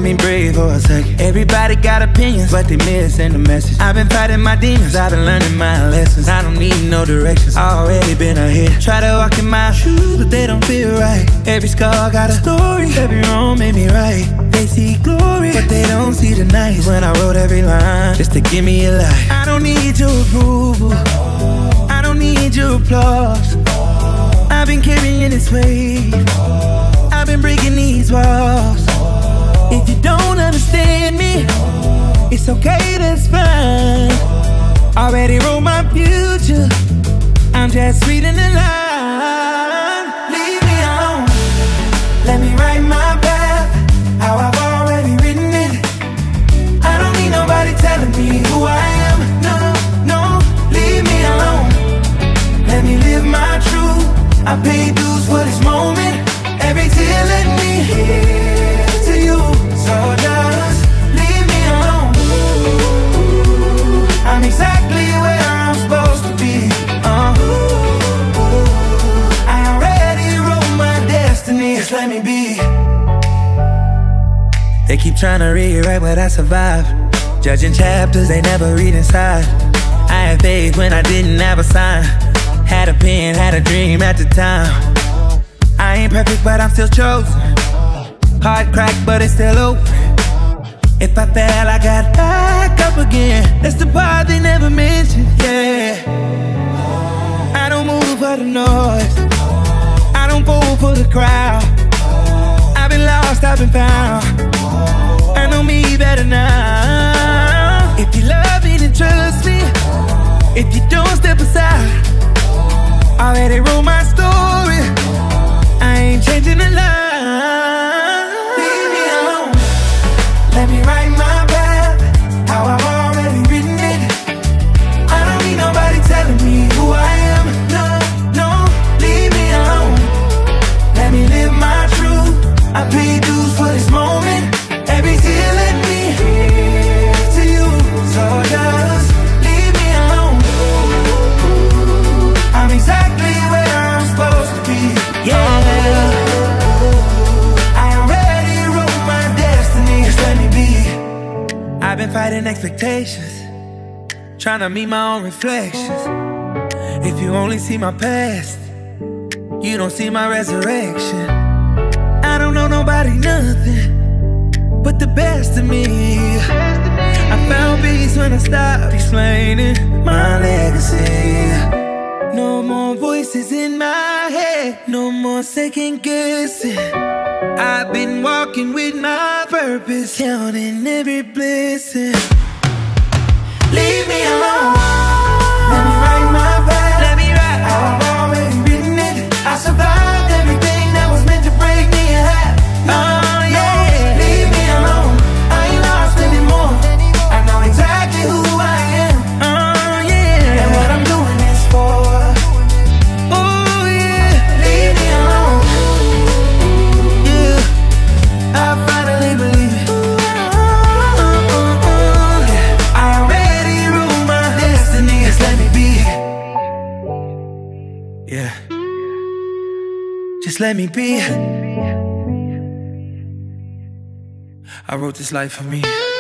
let me breathe for a second. Everybody got opinions, but they missing the message. I've been fighting my demons, I've been learning my lessons. I don't need no directions, already been ahead. Try to walk in my shoes, but they don't feel right. Every scar got a story, every wrong made me right. They see glory, but they don't see the night. When I wrote every line, just to give me a life. I don't need your approval, I don't need your applause. I've been carrying this weight, I've been breaking these walls. If you don't understand me, it's okay, that's fine. Already wrote my future, I'm just reading the line. Leave me alone, let me write my path, how I've already written it. I don't need nobody telling me who I am. No, no, leave me alone, let me live my truth. I paid dues for this moment, every tear let me hear to you. So just leave me alone. I'm exactly where I'm supposed to be. I already wrote my destiny, just let me be. They keep trying to rewrite what I survived, judging chapters they never read inside. I had faith when I didn't have a sign, had a pen, had a dream at the time. I ain't perfect, but I'm still chosen. Heart cracked, but it's still open. If I fail, I got back up again. That's the part they never mention, yeah. I don't move for the noise, I don't fool for the crowd. I've been lost, I've been found, I know me better now. If you love me, then trust me. If you don't, step aside. Already wrote my story, I ain't changing the line. Leave me alone, let me write my path, how I've already written it. I don't need nobody telling me who I am. No, no, leave me alone, let me live my truth. I paid dues for this moment, every tear let me hear to you. So just leave me alone, I'm exactly where I'm supposed to be. Yeah, I already wrote my destiny, just let me be. I've been fighting expectations, trying to meet my own reflections. If you only see my past, you don't see my resurrection. I don't know nobody, nothing but the best of me. I found peace when I stopped explaining my legacy. No more voices in my head, no more second guessing. I've been walking with my purpose, counting every blessing. Leave me alone, let me write my path, let me write how I've already written it. I survived everything that was meant to break me in half. Oh yeah, leave me alone, I ain't lost anymore. I know exactly who I am. Oh yeah, and what I'm doing is for. Oh yeah, leave me alone. Yeah, I finally believe it. I already wrote my destiny, just let me be. Yeah, just let me be. I wrote this life for me.